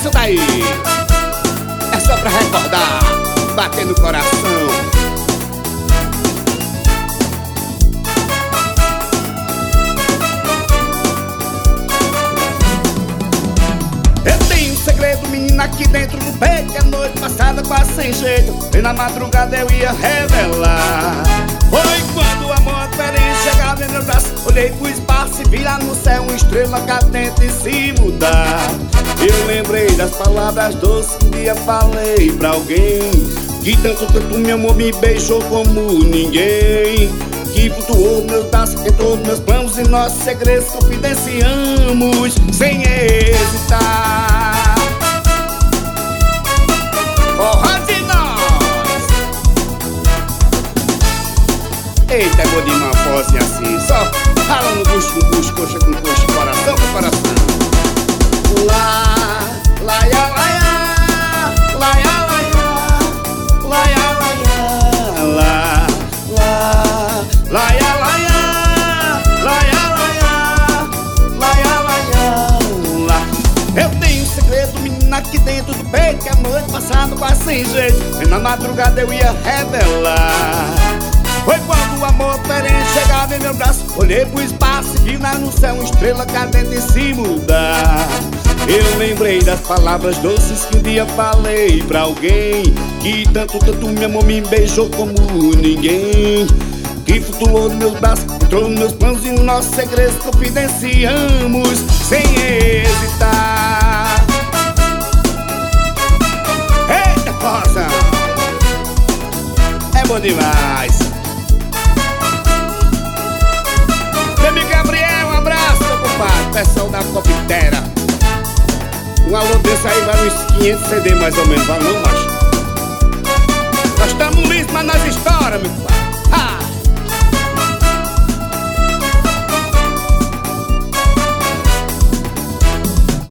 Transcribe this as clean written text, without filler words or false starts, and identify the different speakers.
Speaker 1: essa daí é só pra recordar, bater no coração. Eu tenho um segredo, menina, aqui dentro do peito, que a noite passada quase sem jeito, e na madrugada eu ia revelar. Foi quando o amor diferente chegava em meu braço, olhei pro espaço e vi lá no céu uma estrela cadente e se mudar. Eu lembrei das palavras doces que um dia falei pra alguém, que tanto meu amor me beijou como ninguém, que flutuou meus braços, entrou meus planos e nossos segredos confidenciamos sem hesitar. Forró de nós! Eita, é bom de uma pose assim, só ralando bucho com bucho, coxa com coxa, coração com coração. Lá, lá, ya, lá, ya, lá, ya, lá, ya, lá, ya, lá, ya, lá, lá, lá, ya, lá, ya, lá, ya, lá, ya, lá, ya, lá, ya, lá. Eu tenho um segredo, menina, aqui dentro do peito, que a noite passada quase sem jeito, e na madrugada eu ia revelar. Foi quando o amor diferente chegava em meu braço, olhei pro espaço e vi lá no céu uma estrela cadente e se mudar. Eu lembrei das palavras doces que um dia falei pra alguém, que tanto meu amor me beijou como ninguém, que flutuou nos meus braços, entrou nos meus planos e nossos segredos confidenciamos sem hesitar. Eita, força! É bom demais! Meu amigo Gabriel, um abraço, meu compadre, pessoal da Copitera. Um alô desse aí vale uns 500 CD mais ou menos, vale não, macho? Nós estamos listos, mas nas histórias.